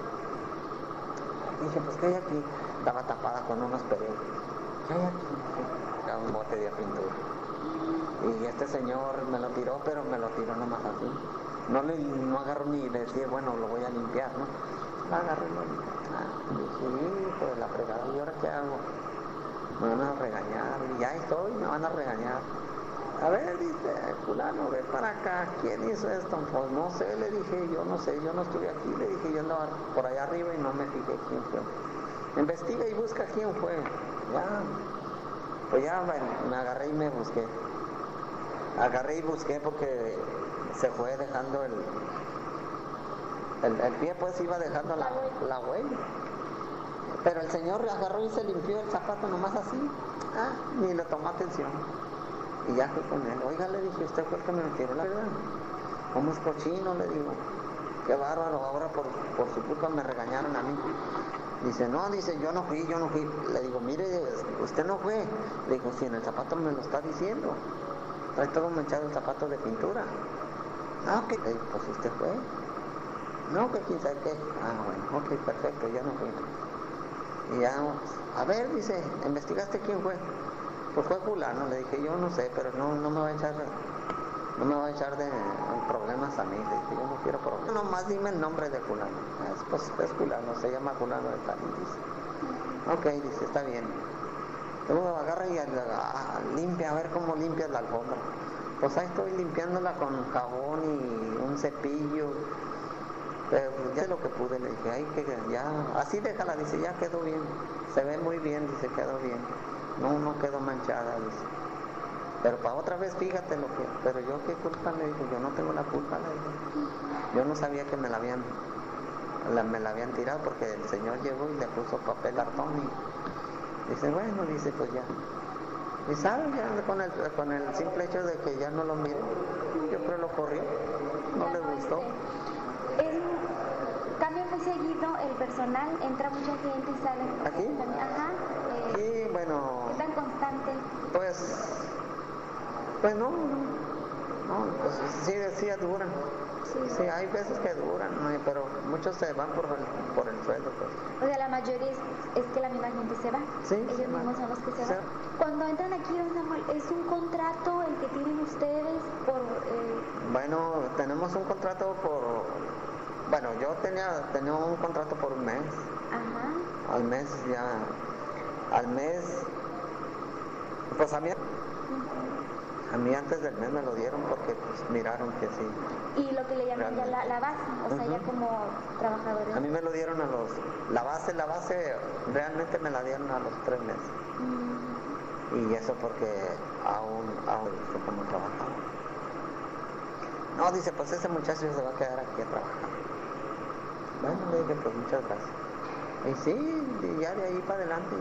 Dije, pues ¿qué hay aquí? Estaba tapada con unos periódicos. ¿Qué hay aquí? Era un bote de pintura. Y este señor me lo tiró, pero me lo tiró nomás así. No agarró ni le decía, bueno, lo voy a limpiar, ¿no? Lo agarré y lo limpié. Dije, hijo de la fregada, ¿y ahora qué hago? Me van a regañar. Y ya estoy, me van a regañar. A ver, dice, fulano, ven para acá, ¿quién hizo esto? Pues no sé, le dije, yo no sé, yo no estuve aquí, le dije, yo andaba por allá arriba y no me fijé quién fue. Investiga y busca quién fue. Ya, pues ya me agarré y me busqué. Agarré y busqué porque se fue dejando el pie, pues iba dejando la huella. Pero el señor agarró y se limpió el zapato nomás así. Ni le tomó atención. Y ya fui con él. Oiga, le dije, usted fue el que me tiró la verdad. ¿Cómo es cochino? Le digo. Qué bárbaro, ahora por su culpa me regañaron a mí. Dice, no, dice, yo no fui. Le digo, mire, usted no fue. Le digo, si en el zapato me lo está diciendo. Trae todo manchado el zapato de pintura. No, que... Le digo, pues usted fue. No, que quién sabe qué. Bueno, ok, perfecto, ya no fui. Y ya, a ver, dice, ¿investigaste quién fue? Pues fue fulano, le dije, yo no sé, pero no me va a echar de problemas a mí, le dije, yo no quiero problemas. Nomás dime el nombre de fulano. Pues es fulano, se llama fulano de tal, dice. Ok, dice, está bien. Luego agarra y limpia, a ver cómo limpias la alfombra. Pues ahí estoy limpiándola con jabón y un cepillo. Pero ya lo que pude, le dije, ay, que ya, así déjala, dice, ya quedó bien. Se ve muy bien, dice, quedó bien. No quedó manchada, dice. Pero para otra vez, fíjate pero yo qué culpa, le dije, yo no tengo la culpa, le dije. Yo no sabía que me la habían tirado porque el señor llegó y le puso papel cartón y dice, bueno, dice, pues ya. Y sabe, ya con el simple hecho de que ya no lo miren, yo creo lo corrió, no le gustó. Cambia muy seguido el personal, entra mucha gente y sale. ¿Aquí? Ajá. Sí, bueno. ¿Es tan constante? Pues no, pues sí duran. Sí, hay veces que duran, ¿no? Pero muchos se van por el sueldo, pues. O sea, la mayoría es que la misma gente se va. Sí, ellos mismos son los que se van. Cuando entran aquí, don Samuel, ¿es un contrato el que tienen ustedes por...? Bueno, tenemos un contrato bueno, yo tenía un contrato por un mes. Ajá. Al mes, pues a mí antes del mes me lo dieron porque pues miraron que sí. Y lo que le llaman ya la base, o sea, ya como trabajadores. A mí me lo dieron la base realmente me la dieron a los 3 meses. Y eso porque aún fue como trabajaba. No, dice, pues ese muchacho se va a quedar aquí a trabajar. Bueno, le dije, pues muchas gracias. Y sí, y ya de ahí para adelante.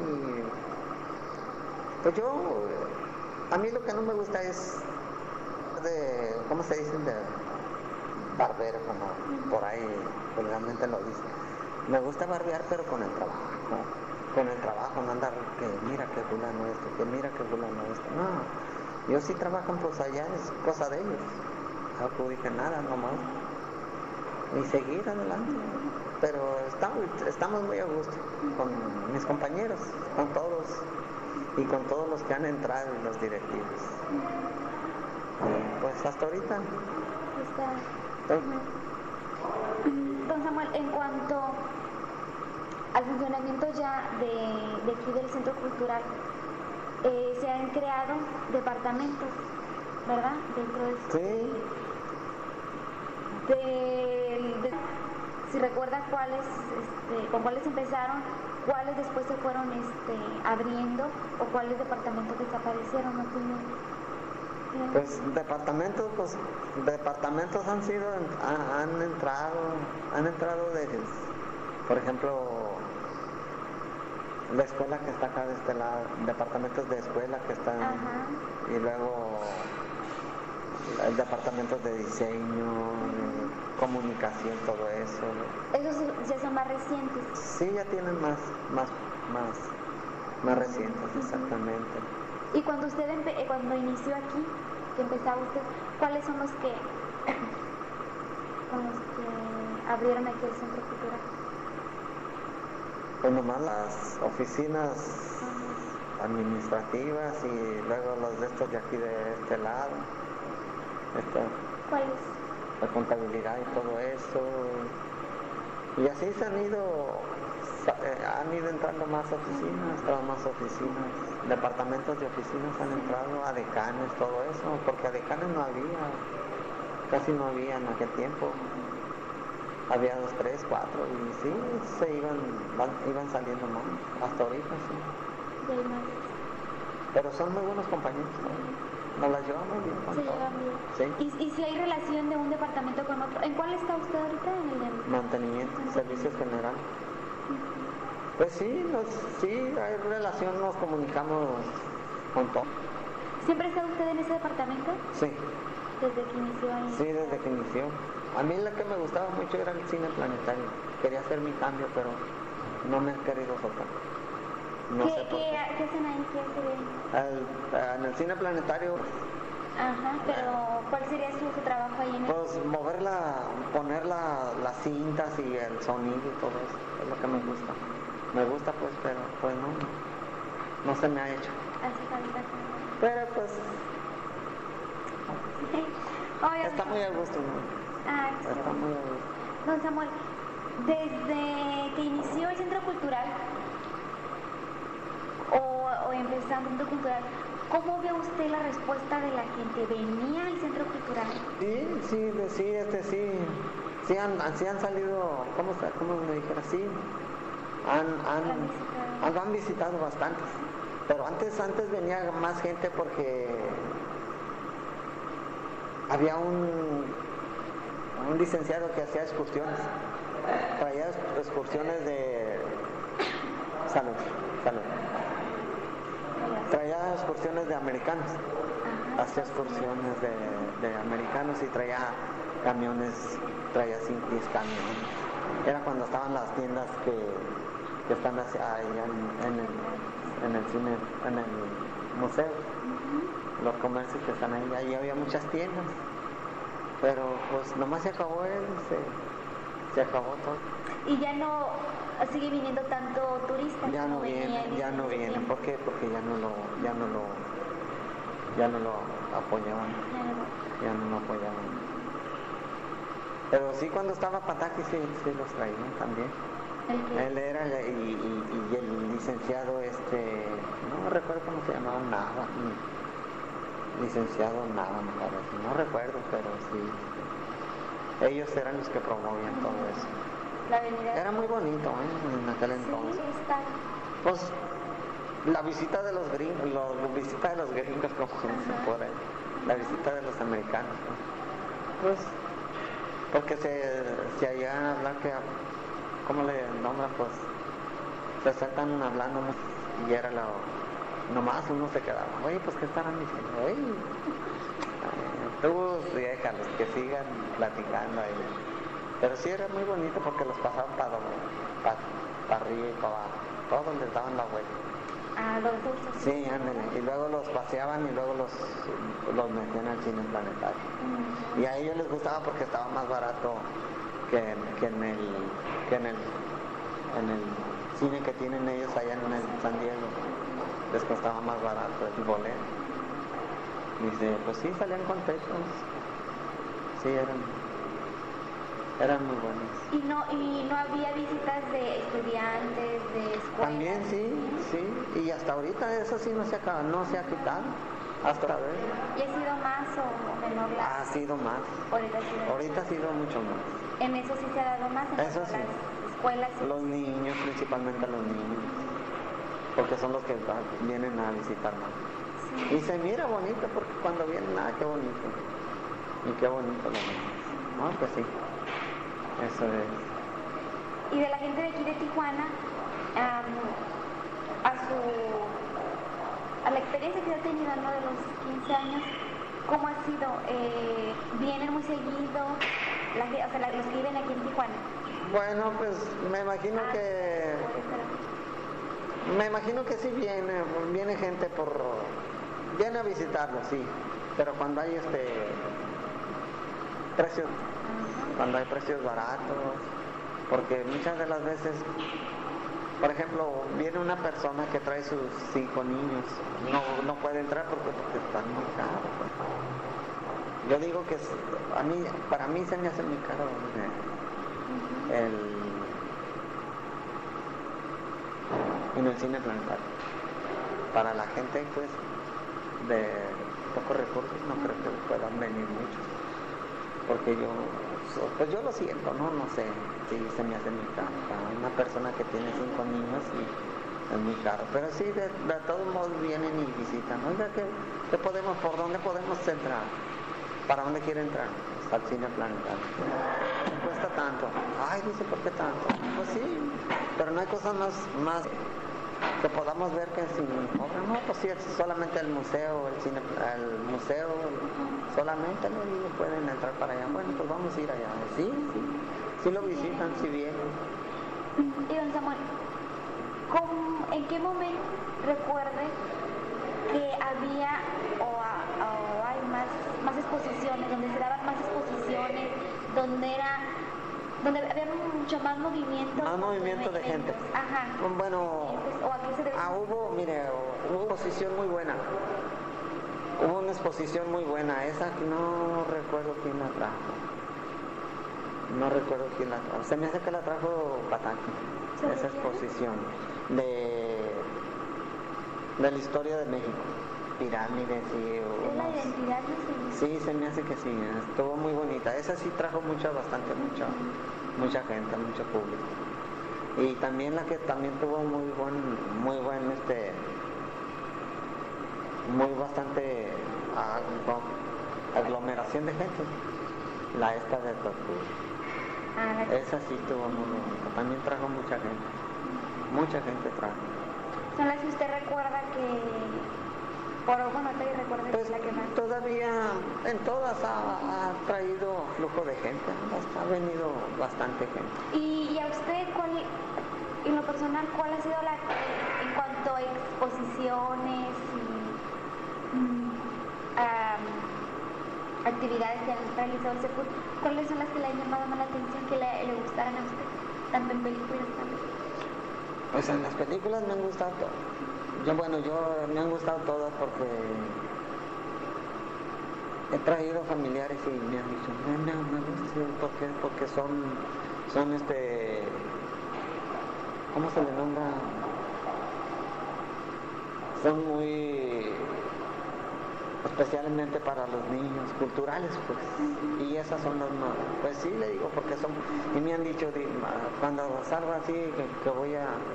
Pues a mí lo que no me gusta es ¿cómo se dice? De barbero, como por ahí vulgarmente lo dicen. Me gusta barbear, pero con el trabajo, no andar que mira que fulano esto, que mira que fulano esto. No, yo sí trabajan, pues allá es cosa de ellos. No adjudiquen nada nomás. Y seguir adelante. Pero estamos muy a gusto con mis compañeros, con todos y con todos los que han entrado en los directivos. Pues hasta ahorita. Don Samuel, en cuanto al funcionamiento ya de aquí del Centro Cultural, se han creado departamentos, ¿verdad? Dentro de esto. Sí. Si recuerda con cuáles empezaron, cuáles después se fueron abriendo o cuáles departamentos desaparecieron, ¿no tiene? Pues departamentos han entrado por ejemplo, la escuela que está acá de este lado, departamentos de escuela que están. Ajá. Y luego departamentos de diseño, de comunicación, todo eso. ¿Esos ya son más recientes? Sí, ya tienen más recientes, exactamente. Y cuando cuando inició aquí, que empezaba usted, ¿cuáles son los que abrieron aquí el Centro Cultural? Pues nomás las oficinas administrativas y luego los de estos de aquí de este lado. ¿Cuáles? La contabilidad y todo eso. Y así han ido entrando más oficinas, departamentos de oficinas han entrado, a decanes, todo eso, porque a decanes casi no había en aquel tiempo. Había 2, 3, 4 y sí, iban saliendo más, hasta ahorita sí. Pero son muy buenos compañeros, nos las llevamos bien con todo. Sí. ¿Y si hay relación de un departamento con otro? ¿En cuál está usted ahorita? En el mantenimiento, servicios generales. Pues sí, hay relación, nos comunicamos con todo. ¿Siempre está usted en ese departamento? Sí. ¿Desde que inició ahí? Sí, desde que inició. A mí lo que me gustaba mucho era el cine planetario. Quería hacer mi cambio, pero no me han querido soltar. No sé por qué. ¿Qué hacen ahí? ¿Qué hacen? En el cine planetario. Ajá, pero ¿cuál sería su trabajo ahí en el? Pues poner las cintas y el sonido y todo eso. Es lo que me gusta. Me gusta pues, pero pues no se me ha hecho. Hace falta. Pero pues está muy a gusto, ¿no? Está muy a gusto. Don Samuel, desde que inició el Centro Cultural o empezando el Centro Cultural, ¿cómo ve usted la respuesta de la gente? ¿Venía al Centro Cultural? Sí han salido, ¿cómo me dijera? Sí, han visitado bastantes, pero antes venía más gente porque había un licenciado que hacía excursiones, traía excursiones de salud, traía excursiones de americanos. Hacía excursiones de americanos y traía camiones, traía 5 o 10 camiones. Era cuando estaban las tiendas que están allá en el cine, en el museo. Los comercios que están ahí, ahí había muchas tiendas. Pero pues nomás se acabó se acabó todo. ¿Y ya no sigue viniendo tanto turista? Ya no viene. ¿Por qué? Porque ya no lo apoyaban. Ya no lo apoyaban. Pero sí, cuando estaba Pataki sí los traían también. Él era y el licenciado no recuerdo cómo se llamaba, Nava. Licenciado Nava, me parece. No recuerdo, pero sí. Ellos eran los que promovían todo eso. La avenida. Era muy bonito, en aquel entonces. Sí, está. Pues la visita de los gringos, la visita de los gringos, como se por ahí, la visita de los americanos, ¿no? Pues, porque se llegan a hablar que, ¿cómo le nombran? Pues, se saltan hablando y era nomás uno se quedaba, oye, pues, ¿qué estarán diciendo? Oye, tú déjalos, que sigan platicando ahí. Pero sí era muy bonito porque los pasaban para arriba y para abajo, todos les daban la vuelta. Ah, los dulces. Sí, ándale. Y luego los paseaban y luego los metían al cine planetario. Y a ellos les gustaba porque estaba más barato que en el cine que tienen ellos allá en el San Diego. Les costaba más barato el boleto. Dice, pues sí, salían contentos. Sí, eran muy buenos. ¿Y no había visitas de estudiantes, de escuelas? También sí. Y hasta ahorita eso sí no se ha quitado. Hasta la vez. ¿Y ha sido más o menor la? Ha sido más. Ahorita ha sido mucho más. ¿En eso sí se ha dado más? Eso sí. Las escuelas. Los niños, principalmente los niños. Porque son los que vienen a visitar más. Sí. Y se mira bonito porque cuando vienen, qué bonito. Y qué bonito los niños. No, pues sí. Eso es. Y de la gente de aquí de Tijuana, a la experiencia que ha tenido, ¿no?, de los 15 años, ¿cómo ha sido? ¿Vienen muy seguido? Los que viven aquí en Tijuana. Bueno, pues me imagino que sí viene gente viene a visitarlo, sí, pero cuando hay precios, cuando hay precios baratos, porque muchas de las veces, por ejemplo, viene una persona que trae sus 5 niños, no puede entrar porque están muy caros. Yo digo que para mí se me hace muy caro en el cine planetario. Para la gente, pues, de pocos recursos, no creo que puedan venir muchos. Porque yo lo siento, no sé si se me hace muy caro. Para una persona que tiene 5 niños es muy caro. Pero sí, de todos modos vienen y visitan. Oiga, ¿por dónde podemos entrar? ¿Para dónde quiere entrar? Al cine planetario. Cuesta tanto. Ay, dice, ¿por qué tanto? Pues sí, pero no hay cosas más que podamos ver que sin obra. No, pues sí, solamente el museo, el museo, solamente no pueden entrar para allá. Bueno, pues vamos a ir allá. Sí lo visitan, sí vienen. Y don Samuel, ¿en qué momento recuerde que había o hay más exposiciones, donde se daban más exposiciones, donde había mucho más movimiento? Más movimiento de gente. Ajá. Bueno, ¿o a qué se debe? hubo exposición muy buena. Hubo una exposición muy buena, esa que no recuerdo quién la trajo. Se me hace que la trajo Pataki, esa exposición de la historia de México. Pirámides y ¿Es la identidad? Sí, se me hace que sí, estuvo muy bonita. Esa sí trajo mucha gente, mucho público. Y también la que también tuvo bastante aglomeración de gente, la esta de Tortuga. Esa sí estuvo muy bonita, también trajo mucha gente trajo. Son las que usted recuerda Bueno, te recuerdes Pues la que más. todavía en todas ha traído flujo de gente, ha venido bastante gente. ¿Y a usted en lo personal, cuál ha sido en cuanto a exposiciones y actividades que han realizado el CEPUT, cuáles son las que le han llamado más la atención, que le gustaran a usted, tanto en películas también? Pues en las películas me han gustado todas. Me han gustado todas porque he traído familiares y me han dicho, no, me gusta, porque son ¿cómo se le nombra? Son muy especialmente para los niños, culturales, pues. Y esas son las más, pues sí, le digo, porque son, y me han dicho, cuando salgo así, que voy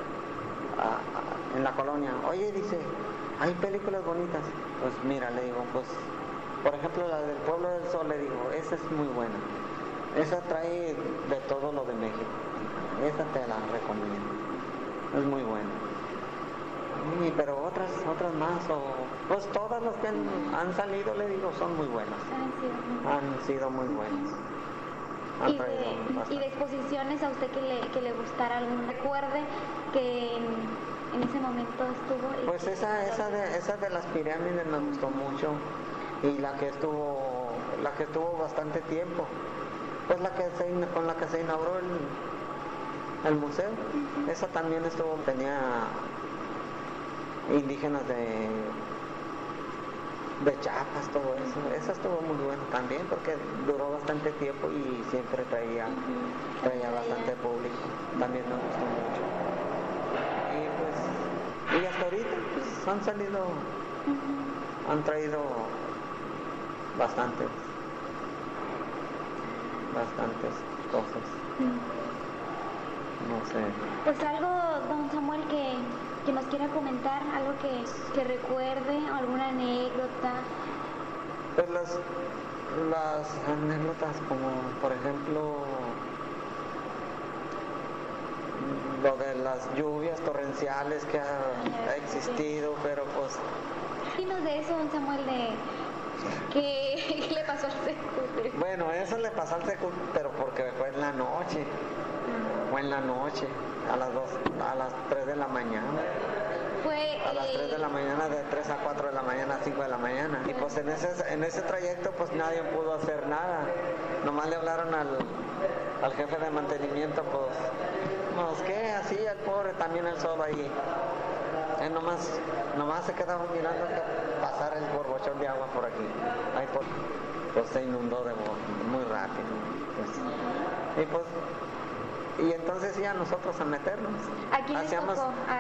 en la colonia, oye, dice, hay películas bonitas. Pues mira, le digo, pues, por ejemplo, la del Pueblo del Sol, le digo, esa es muy buena. Esa trae de todo lo de México. Esa te la recomiendo. Es muy buena. Pero otras más, pues todas las que han salido, le digo, son muy buenas. Han sido muy buenas. ¿Y de exposiciones a usted que le gustara algún? Recuerde que en ese momento estuvo... Pues esa de las pirámides me gustó mucho, y la que estuvo bastante tiempo, pues con la que se inauguró el museo. Esa también tenía indígenas de Chiapas, todo eso. Esa estuvo muy buena también porque duró bastante tiempo y siempre traía bastante público. También me gustó mucho. Y hasta ahorita pues han salido, han traído bastantes cosas. No sé. Pues algo, don Samuel, que nos quiera comentar, algo que recuerde, alguna anécdota. Pues las anécdotas, como por ejemplo lo de las lluvias torrenciales que ha existido, pero pues... Dinos de eso, don Samuel, ¿qué le pasó al Secut? Bueno, eso le pasó al Secut, pero porque fue en la noche. Fue en la noche, a las 3 de la mañana. A las 3 de la mañana, de 3 a 4 de la mañana, a 5 de la mañana. Y pues en ese trayecto pues nadie pudo hacer nada. Nomás le hablaron al jefe de mantenimiento, pues ¿qué? Así el pobre también él solo ahí. Él nomás se quedaba mirando que pasara el borbochón de agua por aquí. Ahí pues se inundó muy rápido. Y entonces ya nosotros a meternos. Aquí hacíamos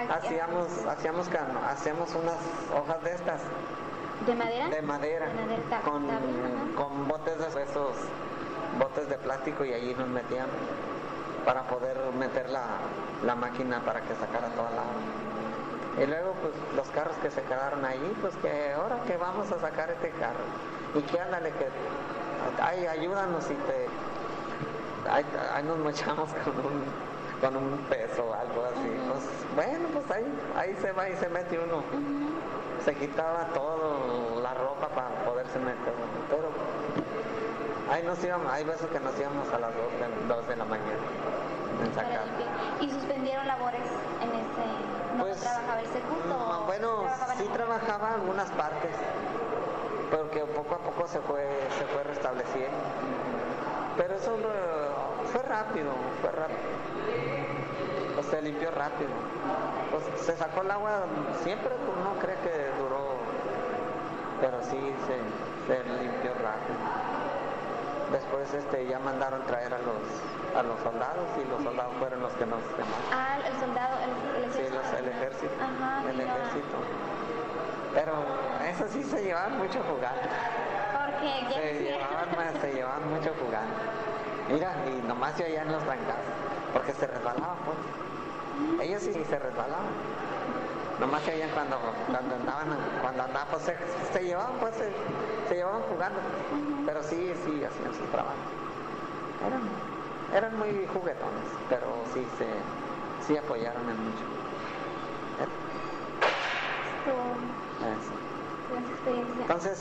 unas hojas de estas. ¿De madera? De madera. Con botes de esos botes de plástico, y allí nos metíamos para poder meter la máquina para que sacara toda la agua. Y luego pues los carros que se quedaron allí, pues que ahora que vamos a sacar este carro. Y que ándale, que ayúdanos, y ahí nos mochamos con un peso o algo así. Pues bueno, pues ahí se va y se mete uno. Se quitaba todo, la ropa para poderse meter, pero ahí nos íbamos, hay veces que nos íbamos a las 2 de la mañana en sacar. ¿Y suspendieron labores en ese? ¿No pues, trabajaba el Secut? Bueno, sí trabajaba en algunas partes, porque poco a poco se fue restableciendo. Pero eso fue rápido. Pues se limpió rápido. Pues se sacó el agua, siempre pues, no cree que duró, pero sí se limpió rápido. Después ya mandaron traer a los soldados, y los soldados fueron los que nos llamaron. El soldado, el ejército. Sí, el ejército. Ajá, el ejército. Pero eso sí se llevaban mucho jugando. Se llevaban mucho jugando. Mira, y nomás se oían los trancazos, porque se resbalaban, pues. Ellos sí se resbalaban. Nomás se oían cuando andaban, pues se llevaban, pues se llevaban jugando. Pero sí hacían sus trabajos. Eran muy juguetones, pero sí apoyaron en mucho. Eso. con esa experiencia. Entonces,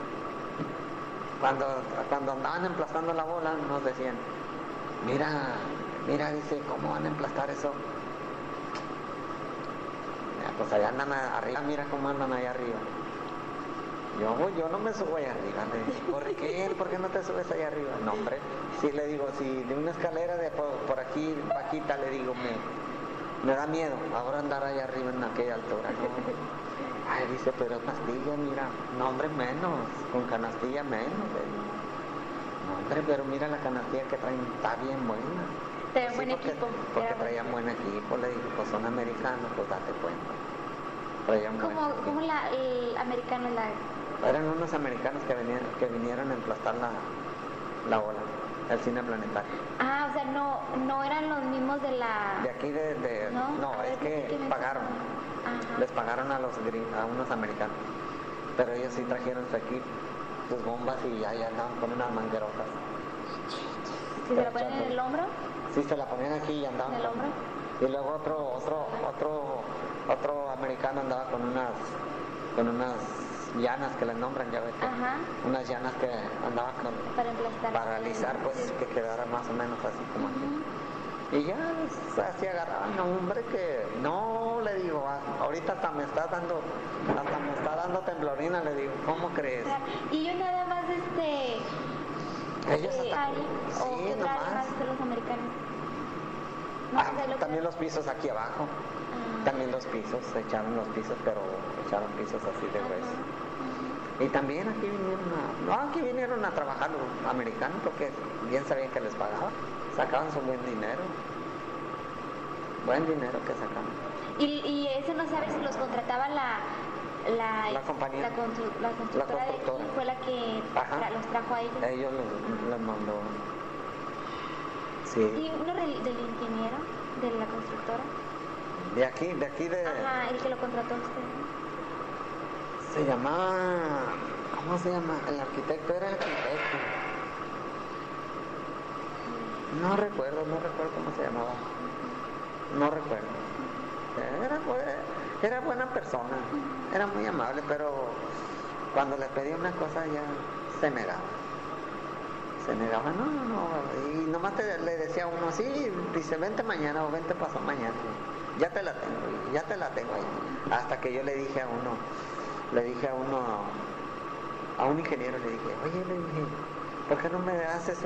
cuando andaban emplastando la bola, nos decían, mira, dice, ¿cómo van a emplastar eso? Ya, pues allá andan arriba, mira cómo andan allá arriba. Yo no me subo allá arriba. Le dije, ¿por qué no te subes allá arriba? No, hombre, sí, le digo, si de una escalera de por aquí, bajita, le digo, me da miedo ahora andar allá arriba en aquella altura, ¿no? Ay, dice, pero canastilla, mira, no, hombre, menos, con canastilla menos, le digo. No, hombre, pero mira la canastilla que traen, está bien buena. Traían buen equipo. Porque traían buen equipo, le digo, pues son americanos, pues date cuenta. Traían buen equipo. ¿Cómo el americano la...? Eran unos americanos que vinieron a emplastar la bola, el cine planetario. Ah, o sea, no eran los mismos de la... De aquí no, es que pagaron. Ajá. Les pagaron a unos americanos. Pero ellos sí trajeron su equipo, sus bombas y ahí andaban con unas manguerotas. ¿Si se la ponen en el hombro? Sí, se la ponían aquí y andaban. ¿En el hombro? Y luego otro americano andaba con unas llanas que les nombran, ya ves. Ajá. Unas llanas que andaban para emplastar. Para alisar, pues que quedara más o menos así como aquí. Y ya así agarraban, no, hombre, que no, le digo, ahorita hasta me está dando temblorina, le digo, ¿cómo crees? Y yo nada más ellos hasta ¿o qué traen más de los americanos? No, también los pisos aquí abajo. También los pisos, echaron los pisos, pero echaron pisos así de grueso. Y también aquí vinieron a trabajar los americanos porque bien sabían que les pagaban. Sacaban su buen dinero que sacaban. ¿Y eso no sabes si los contrataba la compañía? La constructora de aquí fue la que los trajo a ellos. Ellos los mandó. Sí. ¿Y uno del ingeniero de la constructora? De aquí de... Ajá, el que lo contrató a usted. Se llamaba... ¿Cómo se llama? El arquitecto era el arquitecto. No recuerdo cómo se llamaba. No recuerdo. Era buena persona. Era muy amable, pero cuando le pedía una cosa ya se negaba. No. Y nomás le decía a uno, sí, dice, vente mañana o vente pasado mañana. Ya te la tengo ahí. Hasta que yo le dije a un ingeniero, le dije, oye, le dije, ¿por qué no me haces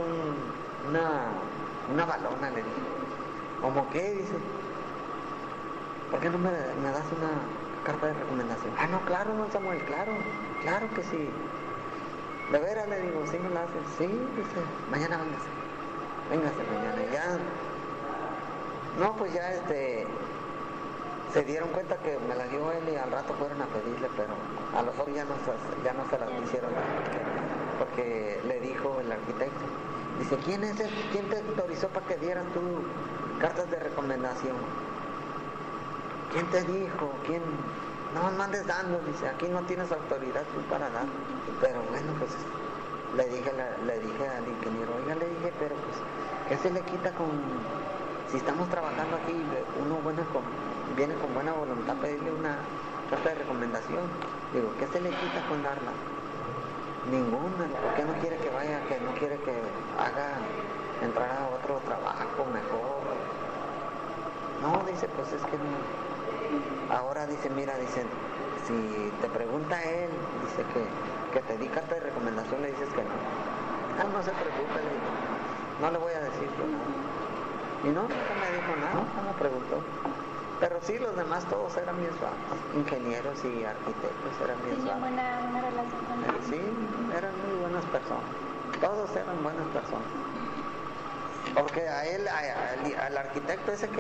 una balona? Le dije, ¿cómo qué? Dice, ¿por qué no me das una carta de recomendación? Ah, no, claro, no, Samuel, claro que sí. De veras, le digo, ¿sí me la haces? Sí, dice, mañana véngase mañana. Y ya, no, pues ya se dieron cuenta que me la dio él y al rato fueron a pedirle, pero a los otros ya no se las hicieron porque le dijo el arquitecto, dice, ¿quién te autorizó para que dieras tú cartas de recomendación? ¿Quién te dijo? ¿Quién? No me andes dando, dice, aquí no tienes autoridad tú para dar. Pero bueno, pues le dije al ingeniero, oiga, le dije, pero pues, ¿qué se le quita si estamos trabajando aquí, uno viene con buena voluntad a pedirle una carta de recomendación? Digo, ¿qué se le quita con darla? Ninguna. ¿Por qué no quiere que vaya, que no quiere que entrar a otro trabajo mejor? No, dice, pues es que no. Ahora dice, mira, dice, si te pregunta él, dice que te di carta de recomendación, le dices que no. Ah, no se preocupe, le digo, no le voy a decir yo nada. Y no, nunca me dijo nada, no me preguntó. Pero sí, los demás todos eran bien suaves, ingenieros y arquitectos eran bien suaves. ¿Tenía buena relación con ellos? Sí, eran muy buenas personas, todos eran buenas personas. Porque al arquitecto ese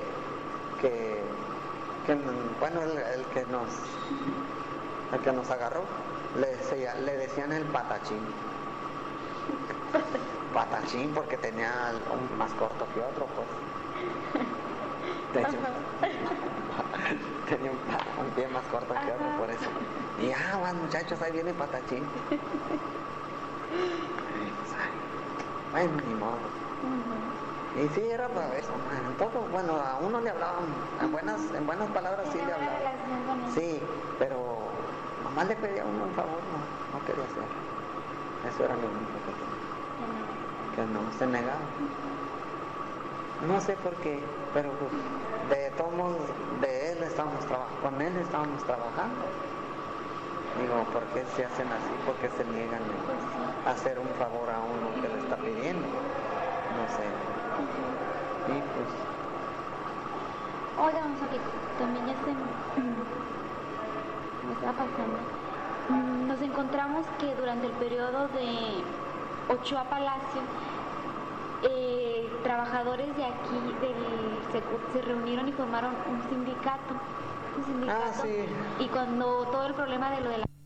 bueno, el que nos agarró, le decían el patachín. Patachín porque tenía un más corto que otro, pues. De hecho, tenía un pie más corto que otro, por eso. Y van muchachos, ahí viene patachín. Bueno, ni modo. Y sí, era para eso. Todo, bueno, a uno le hablaban, en buenas palabras sí le hablaban. Sí, pero nomás le pedía uno un favor, no quería hacer. Eso era lo único que tenía. Que no se negaba. No sé por qué, pero pues, de todos modos, de él estábamos trabajando, con él estábamos trabajando. Digo, ¿por qué se hacen así? ¿Por qué se niegan a hacer un favor a uno que le está pidiendo? No sé. Y pues... Oiga, vamos a que también ya me está pasando. Nos encontramos que durante el periodo de Ochoa Palacio, trabajadores de aquí del Secut se reunieron y formaron un sindicato. Ah, sí. Y cuando todo el problema de lo de la